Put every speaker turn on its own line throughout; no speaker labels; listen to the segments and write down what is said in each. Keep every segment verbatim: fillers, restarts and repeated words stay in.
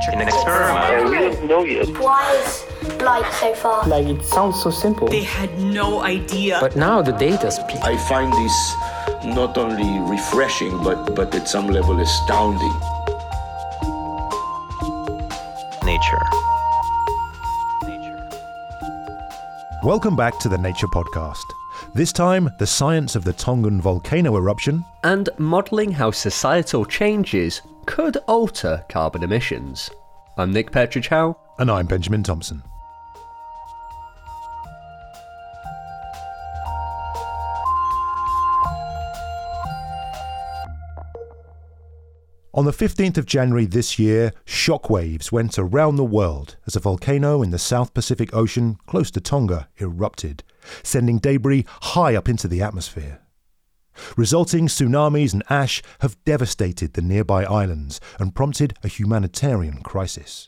in an experiment.
And we don't know yet.
Why is light so far?
Like, it sounds so simple.
They had no idea.
But now the data speaks.
I find this not only refreshing, but, but at some level astounding.
Nature.
Welcome back to the Nature Podcast. This time, the science of the Tongan volcano eruption
and modelling how societal changes could alter carbon emissions. I'm Nick Petrichow.
And I'm Benjamin Thompson. On the fifteenth of January this year, shockwaves went around the world as a volcano in the South Pacific Ocean close to Tonga erupted, sending debris high up into the atmosphere. Resulting tsunamis and ash have devastated the nearby islands and prompted a humanitarian crisis.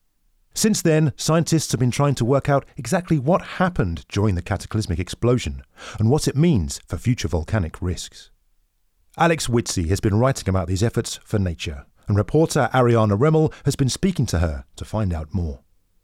Since then, scientists have been trying to work out exactly what happened during the cataclysmic explosion and what it means for future volcanic risks. Alex Whitsey has been writing about these efforts for Nature, and reporter Ariana Remmel has been speaking to her to find out more.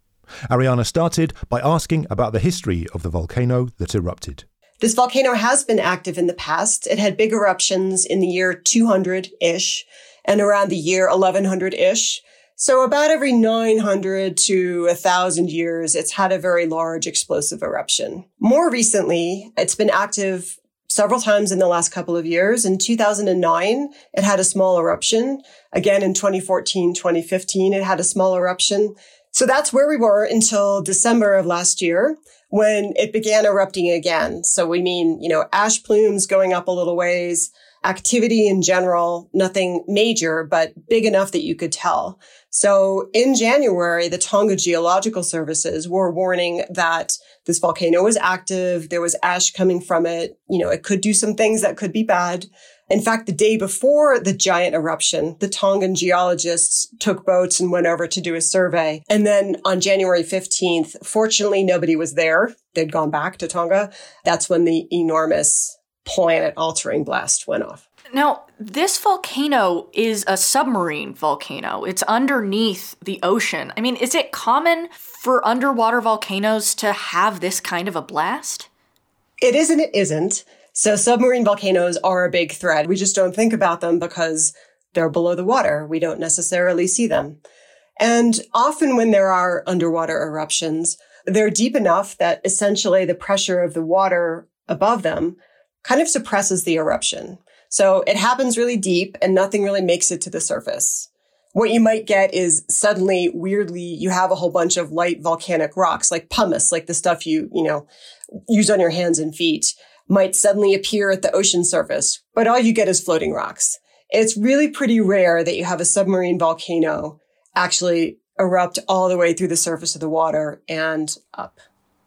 Ariana started by asking about the history of the volcano that erupted.
This volcano has been active in the past. It had big eruptions in the year two hundred-ish and around the year eleven hundred-ish. So about every nine hundred to one thousand years, it's had a very large explosive eruption. More recently, it's been active several times in the last couple of years. In two thousand nine, it had a small eruption. Again, in twenty fourteen, twenty fifteen, it had a small eruption. So that's where we were until December of last year, when it began erupting again. So we mean, you know, ash plumes going up a little ways, activity in general, nothing major, but big enough that you could tell. So in January, the Tonga Geological Services were warning that this volcano was active. There was ash coming from it. You know, it could do some things that could be bad. In fact, the day before the giant eruption, the Tongan geologists took boats and went over to do a survey. And then on January fifteenth, fortunately, nobody was there. They'd gone back to Tonga. That's when the enormous planet-altering blast went off.
Now, this volcano is a submarine volcano. It's underneath the ocean. I mean, is it common for underwater volcanoes to have this kind of a blast?
It is and it isn't. So submarine volcanoes are a big threat. We just don't think about them because they're below the water. We don't necessarily see them. And often when there are underwater eruptions, they're deep enough that essentially the pressure of the water above them kind of suppresses the eruption. So it happens really deep and nothing really makes it to the surface. What you might get is suddenly, weirdly, you have a whole bunch of light volcanic rocks, like pumice, like the stuff you, you know, use on your hands and feet, might suddenly appear at the ocean surface, but all you get is floating rocks. It's really pretty rare that you have a submarine volcano actually erupt all the way through the surface of the water and up.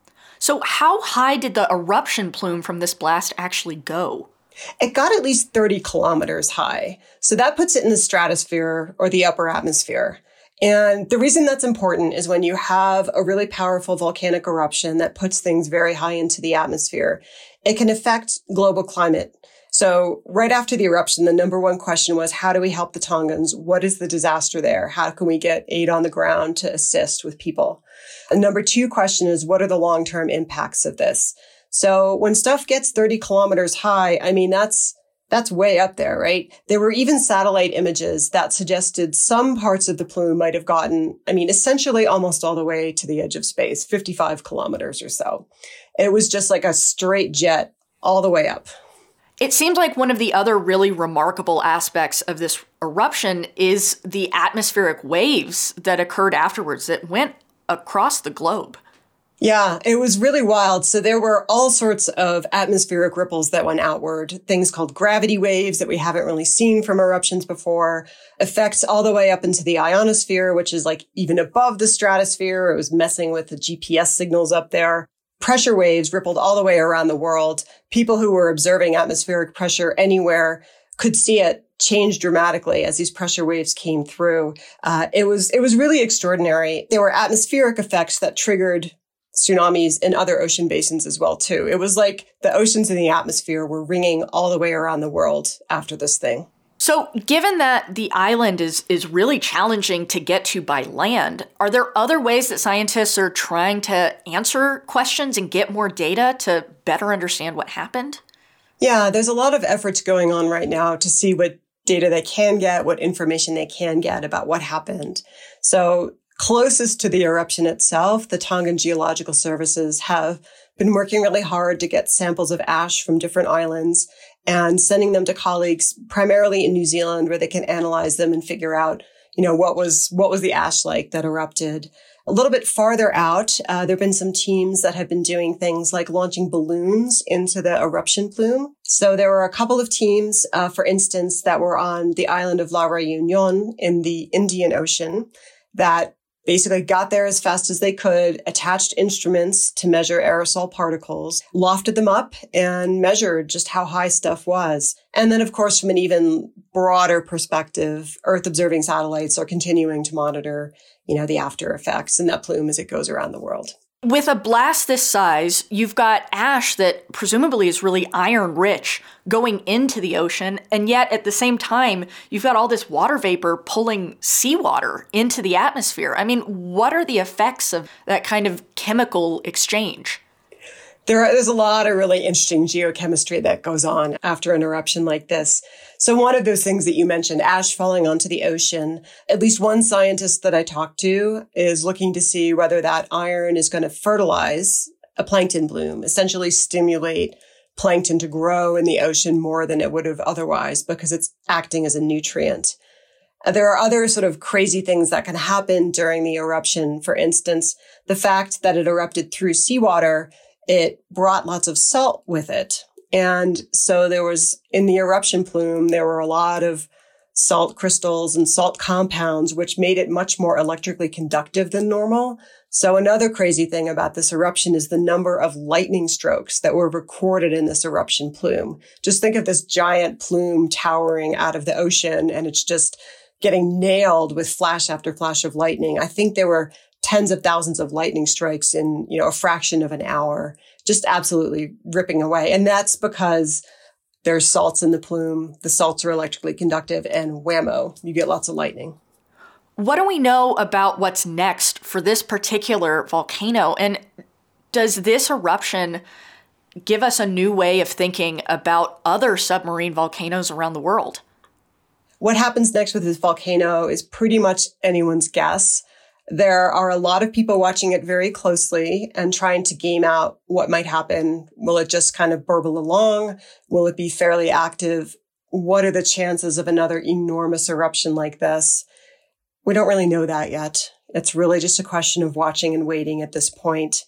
So how high did the eruption plume from this blast actually go?
It got at least thirty kilometers high. So that puts it in the stratosphere or the upper atmosphere. And the reason that's important is when you have a really powerful volcanic eruption that puts things very high into the atmosphere, it can affect global climate. So right after the eruption, the number one question was, how do we help the Tongans? What is the disaster there? How can we get aid on the ground to assist with people? And number two question is, what are the long-term impacts of this? So when stuff gets thirty kilometers high, I mean, that's That's way up there, right? There were even satellite images that suggested some parts of the plume might have gotten, I mean, essentially almost all the way to the edge of space, fifty-five kilometers or so. It was just like a straight jet all the way up.
It seems like one of the other really remarkable aspects of this eruption is the atmospheric waves that occurred afterwards that went across the globe.
Yeah, it was really wild. So there were all sorts of atmospheric ripples that went outward, things called gravity waves that we haven't really seen from eruptions before, effects all the way up into the ionosphere, which is like even above the stratosphere. It was messing with the G P S signals up there. Pressure waves rippled all the way around the world. People who were observing atmospheric pressure anywhere could see it change dramatically as these pressure waves came through. Uh, it was, it was really extraordinary. There were atmospheric effects that triggered tsunamis in other ocean basins as well, too. It was like the oceans and the atmosphere were ringing all the way around the world after this thing.
So, given that the island is, is really challenging to get to by land, are there other ways that scientists are trying to answer questions and get more data to better understand what happened?
Yeah, there's a lot of efforts going on right now to see what data they can get, what information they can get about what happened. So, closest to the eruption itself, the Tongan Geological Services have been working really hard to get samples of ash from different islands and sending them to colleagues primarily in New Zealand where they can analyze them and figure out, you know, what was what was the ash like that erupted. A little bit farther out, uh, there have been some teams that have been doing things like launching balloons into the eruption plume. So there were a couple of teams, uh, for instance, that were on the island of La Réunion in the Indian Ocean that basically got there as fast as they could, attached instruments to measure aerosol particles, lofted them up, and measured just how high stuff was. And then, of course, from an even broader perspective, Earth-observing satellites are continuing to monitor, you know, the after effects in that plume as it goes around the world.
With a blast this size, you've got ash that presumably is really iron-rich going into the ocean, and yet at the same time, you've got all this water vapor pulling seawater into the atmosphere. I mean, what are the effects of that kind of chemical exchange?
There are, there's a lot of really interesting geochemistry that goes on after an eruption like this. So one of those things that you mentioned, ash falling onto the ocean, at least one scientist that I talked to is looking to see whether that iron is going to fertilize a plankton bloom, essentially stimulate plankton to grow in the ocean more than it would have otherwise because it's acting as a nutrient. There are other sort of crazy things that can happen during the eruption. For instance, the fact that it erupted through seawater, it brought lots of salt with it. And so there was, in the eruption plume, there were a lot of salt crystals and salt compounds, which made it much more electrically conductive than normal. So another crazy thing about this eruption is the number of lightning strokes that were recorded in this eruption plume. Just think of this giant plume towering out of the ocean, and it's just getting nailed with flash after flash of lightning. I think there were tens of thousands of lightning strikes in, you know, a fraction of an hour, just absolutely ripping away. And that's because there's salts in the plume. The salts are electrically conductive, and whammo, you get lots of lightning.
What do we know about what's next for this particular volcano? And does this eruption give us a new way of thinking about other submarine volcanoes around the world?
What happens next with this volcano is pretty much anyone's guess. There are a lot of people watching it very closely and trying to game out what might happen. Will it just kind of burble along? Will it be fairly active? What are the chances of another enormous eruption like this? We don't really know that yet. It's really just a question of watching and waiting at this point.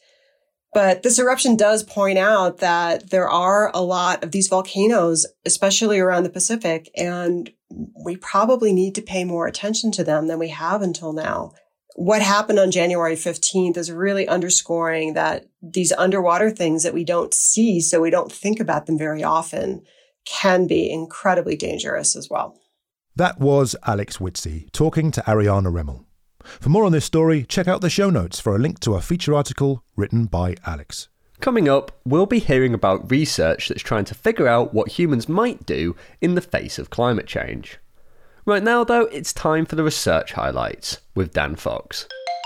But this eruption does point out that there are a lot of these volcanoes, especially around the Pacific, and we probably need to pay more attention to them than we have until now. What happened on January fifteenth is really underscoring that these underwater things that we don't see, so we don't think about them very often, can be incredibly dangerous as well.
That was Alex Whitsey talking to Ariana Remmel. For more on this story, check out the show notes for a link to a feature article written by Alex.
Coming up, we'll be hearing about research that's trying to figure out what humans might do in the face of climate change. Right now, though, it's time for the research highlights with Dan Fox.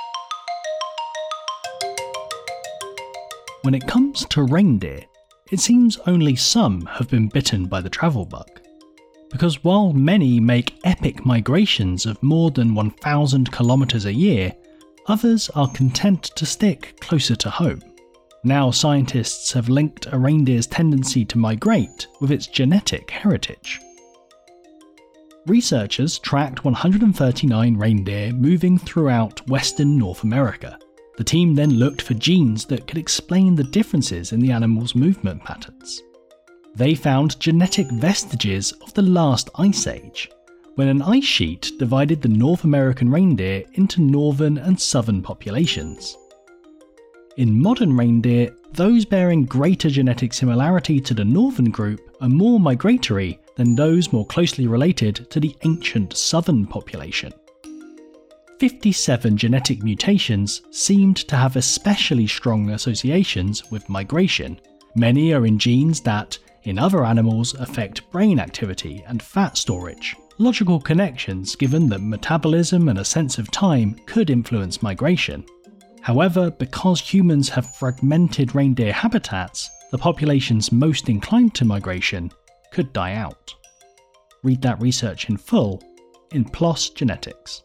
When it comes to reindeer, it seems only some have been bitten by the travel bug. Because while many make epic migrations of more than one thousand kilometres a year, others are content to stick closer to home. Now scientists have linked a reindeer's tendency to migrate with its genetic heritage. Researchers tracked one hundred thirty-nine reindeer moving throughout western North America. The team then looked for genes that could explain the differences in the animals' movement patterns. They found genetic vestiges of the last ice age, when an ice sheet divided the North American reindeer into northern and southern populations. In modern reindeer, those bearing greater genetic similarity to the northern group are more migratory than those more closely related to the ancient southern population. fifty-seven genetic mutations seemed to have especially strong associations with migration. Many are in genes that, in other animals affect brain activity and fat storage. Logical connections given that metabolism and a sense of time could influence migration. However, because humans have fragmented reindeer habitats, the populations most inclined to migration could die out. Read that research in full in PLOS Genetics.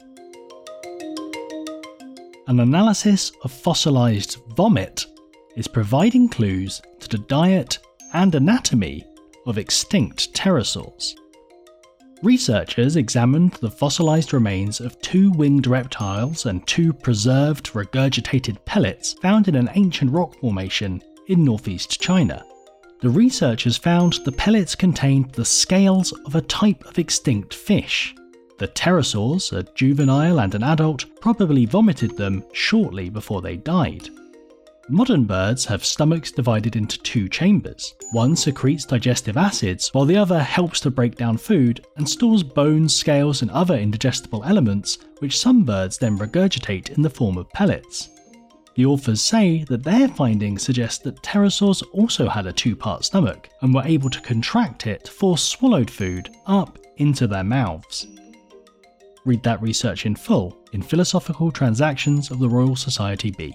An analysis of fossilised vomit is providing clues to the diet and anatomy of extinct pterosaurs. Researchers examined the fossilised remains of two winged reptiles and two preserved regurgitated pellets found in an ancient rock formation in northeast China. The researchers found the pellets contained the scales of a type of extinct fish. The pterosaurs, a juvenile and an adult, probably vomited them shortly before they died. Modern birds have stomachs divided into two chambers. One secretes digestive acids, while the other helps to break down food and stores bones, scales, and other indigestible elements, which some birds then regurgitate in the form of pellets. The authors say that their findings suggest that pterosaurs also had a two-part stomach and were able to contract it to force swallowed food up into their mouths. Read that research in full in Philosophical Transactions of the Royal Society B.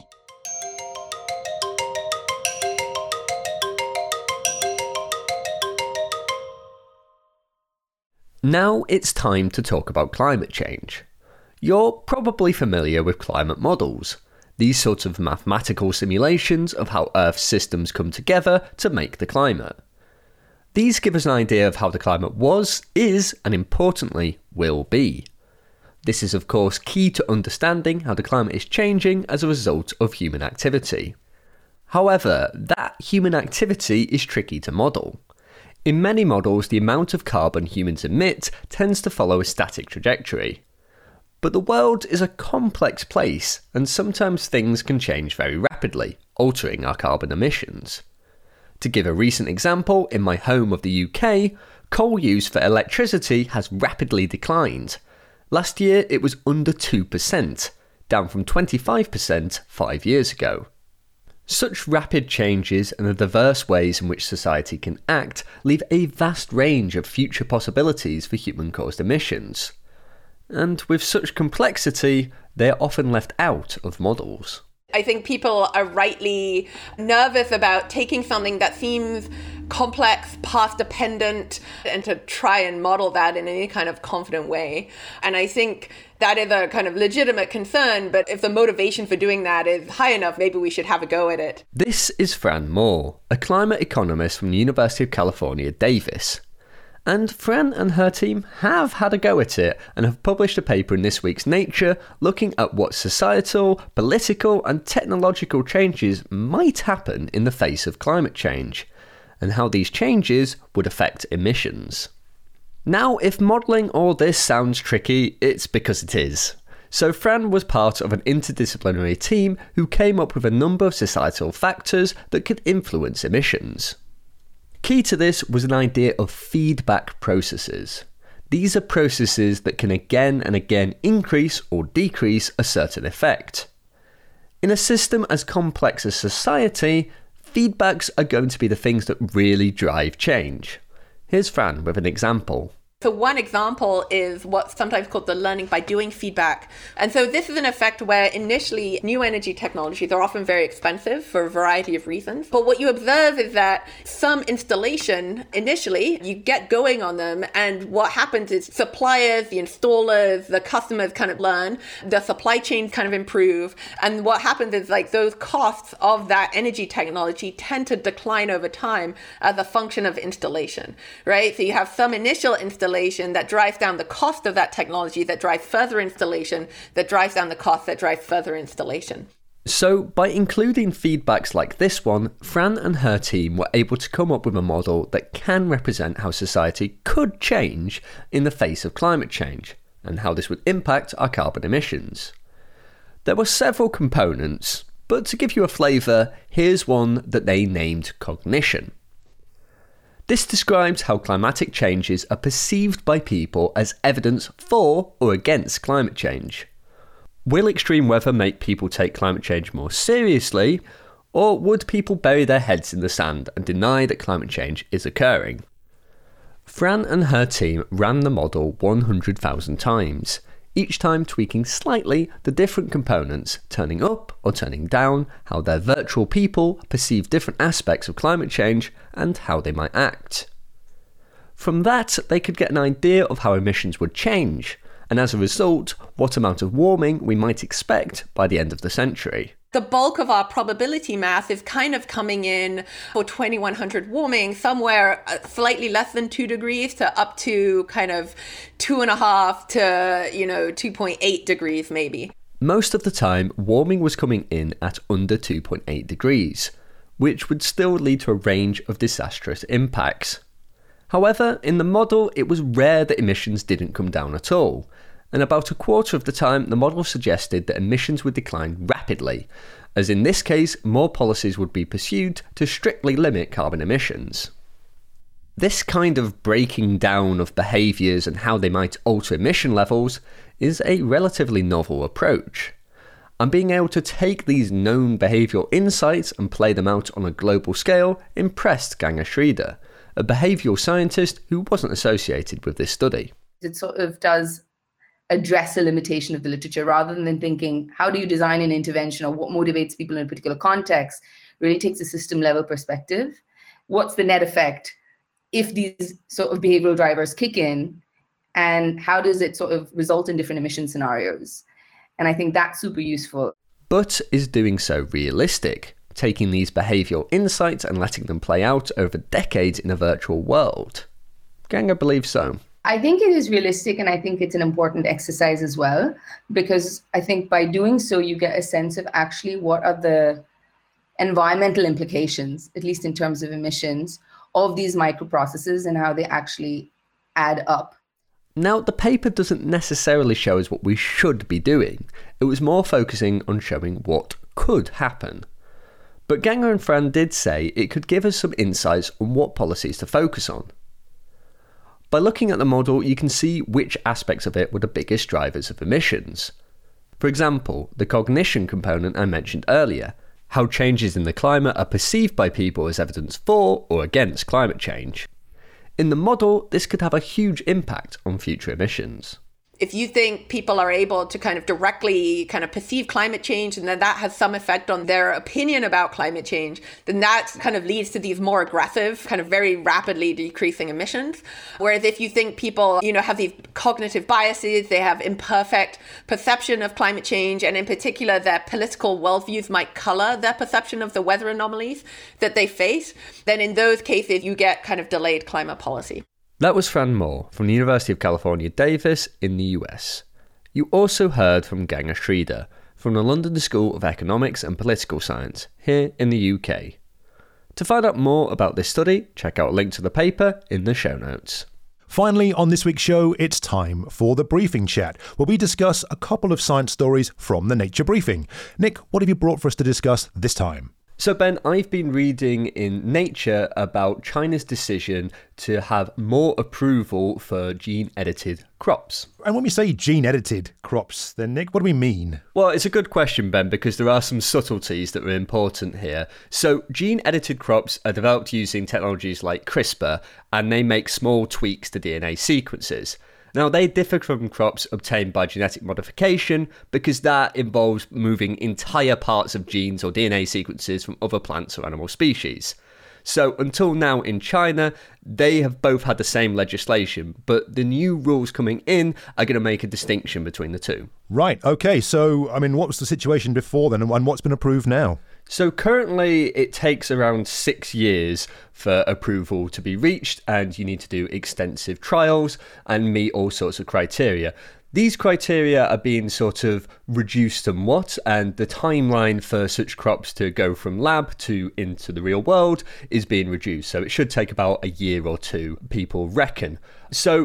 Now it's time to talk about climate change. You're probably familiar with climate models, these sorts of mathematical simulations of how Earth's systems come together to make the climate. These give us an idea of how the climate was, is, and importantly, will be. This is of course key to understanding how the climate is changing as a result of human activity. However, that human activity is tricky to model. In many models, the amount of carbon humans emit tends to follow a static trajectory. But the world is a complex place, and sometimes things can change very rapidly, altering our carbon emissions. To give a recent example, in my home of the U K, coal use for electricity has rapidly declined. Last year it was under two percent, down from twenty-five percent five years ago. Such rapid changes and the diverse ways in which society can act leave a vast range of future possibilities for human-caused emissions. And with such complexity, they are often left out of models.
I think people are rightly nervous about taking something that seems complex, path-dependent, and to try and model that in any kind of confident way. And I think that is a kind of legitimate concern, but if the motivation for doing that is high enough, maybe we should have a go at it.
This is Fran Moore, a climate economist from the University of California, Davis. And Fran and her team have had a go at it and have published a paper in this week's Nature looking at what societal, political and technological changes might happen in the face of climate change, and how these changes would affect emissions. Now, if modelling all this sounds tricky, it's because it is. So Fran was part of an interdisciplinary team who came up with a number of societal factors that could influence emissions. Key to this was an idea of feedback processes. These are processes that can again and again increase or decrease a certain effect. In a system as complex as society, feedbacks are going to be the things that really drive change. Here's Fran with an example.
So one example is what's sometimes called the learning by doing feedback. And so this is an effect where initially new energy technologies are often very expensive for a variety of reasons. But what you observe is that some installation, initially, you get going on them, and what happens is suppliers, the installers, the customers kind of learn, the supply chains kind of improve. And what happens is like those costs of that energy technology tend to decline over time as a function of installation, right? So you have some initial installation that drives down the cost of that technology, that drives further installation, that drives down the cost, that drives further installation.
So by including feedbacks like this one, Fran and her team were able to come up with a model that can represent how society could change in the face of climate change, and how this would impact our carbon emissions. There were several components, but to give you a flavour, here's one that they named cognition. This describes how climatic changes are perceived by people as evidence for or against climate change. Will extreme weather make people take climate change more seriously, Or would people bury their heads in the sand and deny that climate change is occurring? Fran and her team ran the model one hundred thousand times, each time tweaking slightly the different components, turning up or turning down, how their virtual people perceive different aspects of climate change, and how they might act. From that, they could get an idea of how emissions would change, and as a result, what amount of warming we might expect by the end of the century.
The bulk of our probability math is kind of coming in for twenty-one hundred warming, somewhere slightly less than two degrees to up to kind of two and a half to, you know, two point eight degrees maybe.
Most of the time, warming was coming in at under two point eight degrees, which would still lead to a range of disastrous impacts. However, in the model, it was rare that emissions didn't come down at all, and about a quarter of the time the model suggested that emissions would decline rapidly, as in this case more policies would be pursued to strictly limit carbon emissions. This kind of breaking down of behaviours and how they might alter emission levels is a relatively novel approach. And being able to take these known behavioural insights and play them out on a global scale impressed Ganga Sridhar, a behavioural scientist who wasn't associated with this study.
It sort of does address a limitation of the literature rather than thinking, how do you design an intervention or what motivates people in a particular context? Really takes a system level perspective. What's the net effect if these sort of behavioral drivers kick in, and how does it sort of result in different emission scenarios? And I think that's super useful.
But is doing so realistic? Taking these behavioural insights and letting them play out over decades in a virtual world? Ganga believes so.
I think it is realistic, and I think it's an important exercise as well, because I think by doing so, you get a sense of actually what are the environmental implications, at least in terms of emissions, of these microprocesses and how they actually add up.
Now, the paper doesn't necessarily show us what we should be doing. It was more focusing on showing what could happen. But Ganga and Fran did say it could give us some insights on what policies to focus on. By looking at the model, you can see which aspects of it were the biggest drivers of emissions. For example, the cognition component I mentioned earlier, how changes in the climate are perceived by people as evidence for or against climate change. In the model, this could have a huge impact on future emissions.
If you think people are able to kind of directly kind of perceive climate change and then that has some effect on their opinion about climate change, then that kind of leads to these more aggressive, kind of very rapidly decreasing emissions. Whereas if you think people, you know, have these cognitive biases, they have imperfect perception of climate change, and in particular their political worldviews might color their perception of the weather anomalies that they face, then in those cases you get kind of delayed climate policy.
That was Fran Moore from the University of California, Davis in the U S. You also heard from Ganga Sridhar from the London School of Economics and Political Science here in the U K. To find out more about this study, check out a link to the paper in the show notes.
Finally, on this week's show, it's time for the Briefing Chat, where we discuss a couple of science stories from the Nature Briefing. Nick, what have you brought for us to discuss this time?
So Ben, I've been reading in Nature about China's decision to have more approval for gene-edited crops.
And when we say gene-edited crops, then Nick, what do we mean?
Well, it's a good question, Ben, because there are some subtleties that are important here. So gene-edited crops are developed using technologies like CRISPR, and they make small tweaks to D N A sequences. Now, they differ from crops obtained by genetic modification because that involves moving entire parts of genes or D N A sequences from other plants or animal species. So until now in China, they have both had the same legislation, but the new rules coming in are going to make a distinction between the two.
Right, okay, so, I mean, what was the situation before then, and what's been approved now?
So currently it takes around six years for approval to be reached, and you need to do extensive trials and meet all sorts of criteria. These criteria are being sort of reduced somewhat, and the timeline for such crops to go from lab to into the real world is being reduced. So it should take about a year or two, people reckon. So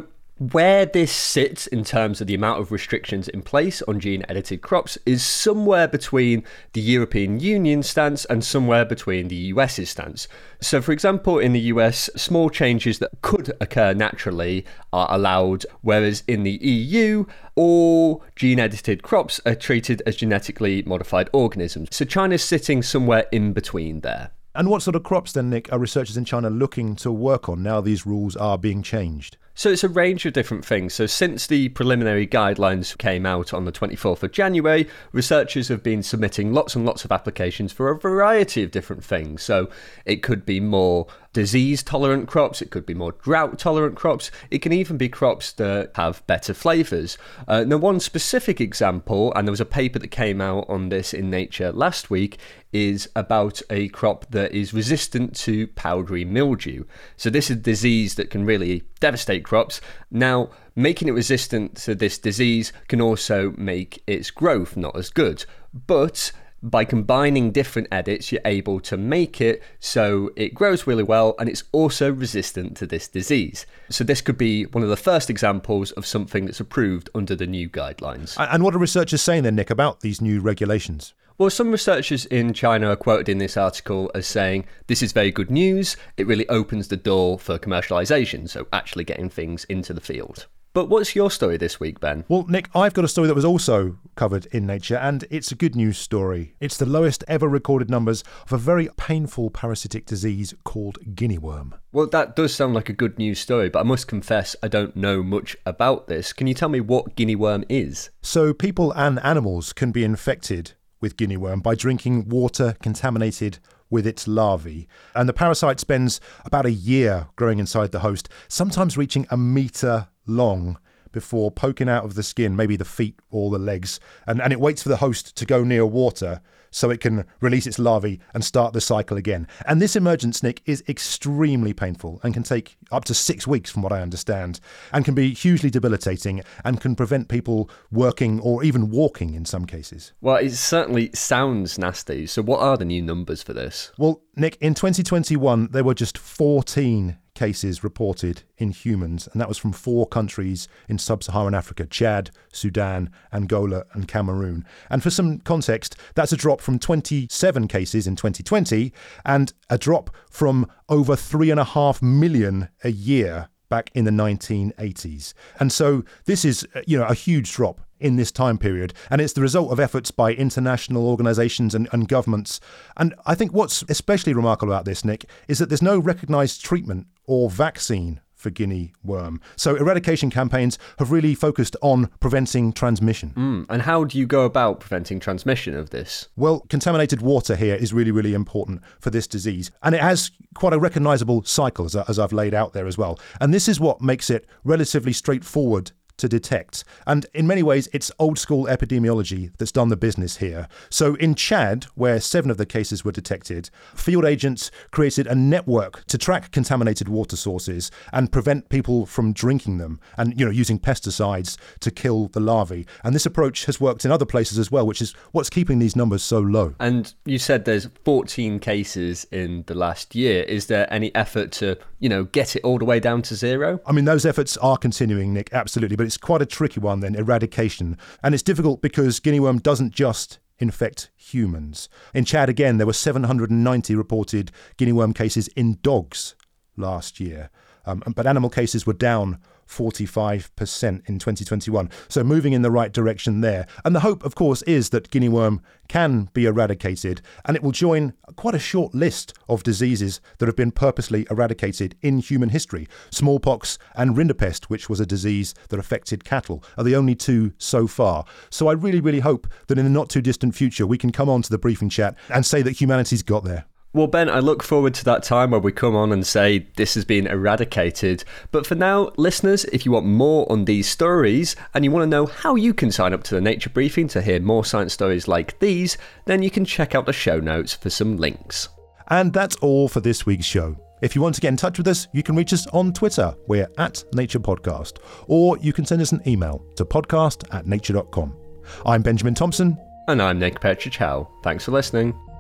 Where this sits in terms of the amount of restrictions in place on gene-edited crops is somewhere between the European Union stance and somewhere between the US's stance. So, for example, in the U S, small changes that could occur naturally are allowed, whereas in the E U, all gene-edited crops are treated as genetically modified organisms. So China's sitting somewhere in between there.
And what sort of crops then, Nick, are researchers in China looking to work on now these rules are being changed?
So it's a range of different things. So since the preliminary guidelines came out on the twenty-fourth of January, researchers have been submitting lots and lots of applications for a variety of different things. So it could be more disease-tolerant crops, it could be more drought-tolerant crops, it can even be crops that have better flavours. Uh, now, one specific example, and there was a paper that came out on this in Nature last week, is about a crop that is resistant to powdery mildew. So this is a disease that can really devastate crops. Now, making it resistant to this disease can also make its growth not as good. But by combining different edits, you're able to make it so it grows really well and it's also resistant to this disease. So this could be one of the first examples of something that's approved under the new guidelines.
And what are researchers saying then, Nick, about these new regulations?
Well, some researchers in China are quoted in this article as saying, this is very good news, it really opens the door for commercialisation, so actually getting things into the field. But what's your story this week, Ben?
Well, Nick, I've got a story that was also covered in Nature, and it's a good news story. It's the lowest ever recorded numbers of a very painful parasitic disease called guinea worm.
Well, that does sound like a good news story, but I must confess I don't know much about this. Can you tell me what guinea worm is?
So people and animals can be infected with guinea worm by drinking water contaminated with its larvae. And the parasite spends about a year growing inside the host, sometimes reaching a metre long before poking out of the skin, maybe the feet or the legs. And, and it waits for the host to go near water so it can release its larvae and start the cycle again. And this emergence, Nick, is extremely painful and can take up to six weeks from what I understand, and can be hugely debilitating and can prevent people working or even walking in some cases.
Well, it certainly sounds nasty. So what are the new numbers for this?
Well, Nick, in twenty twenty-one, there were just fourteen cases reported in humans, and that was from four countries in sub-Saharan Africa: Chad, Sudan, Angola and Cameroon. And for some context, that's a drop from twenty-seven cases in twenty twenty and a drop from over three and a half million a year back in the nineteen eighties. And so this is, you know, a huge drop in this time period, and it's the result of efforts by international organisations and, and governments. And I think what's especially remarkable about this, Nick, is that there's no recognised treatment or vaccine for guinea worm. So eradication campaigns have really focused on preventing transmission.
Mm, and how do you go about preventing transmission of this?
Well, contaminated water here is really, really important for this disease. And it has quite a recognisable cycle, as, as I've laid out there as well. And this is what makes it relatively straightforward to detect. And in many ways, it's old school epidemiology that's done the business here. So in Chad, where seven of the cases were detected, field agents created a network to track contaminated water sources and prevent people from drinking them, and, you know, using pesticides to kill the larvae. And this approach has worked in other places as well, which is what's keeping these numbers so low.
And you said there's fourteen cases in the last year. Is there any effort to, you know, get it all the way down to zero?
I mean, those efforts are continuing, Nick, absolutely, but it's quite a tricky one then, eradication. And it's difficult because guinea worm doesn't just infect humans. In Chad, again, there were seven hundred ninety reported guinea worm cases in dogs last year. Um, but animal cases were down forty-five percent in twenty twenty-one. So moving in the right direction there. And the hope, of course, is that guinea worm can be eradicated, and it will join quite a short list of diseases that have been purposely eradicated in human history. Smallpox and rinderpest, which was a disease that affected cattle, are the only two so far. So I really, really hope that in the not too distant future, we can come on to the briefing chat and say that humanity's got there.
Well, Ben, I look forward to that time where we come on and say this has been eradicated. But for now, listeners, if you want more on these stories and you want to know how you can sign up to the Nature Briefing to hear more science stories like these, then you can check out the show notes for some links.
And that's all for this week's show. If you want to get in touch with us, you can reach us on Twitter. We're at Nature Podcast. Or you can send us an email to podcast at nature dot com. I'm Benjamin Thompson.
And I'm Nick Petrichow. Thanks for listening.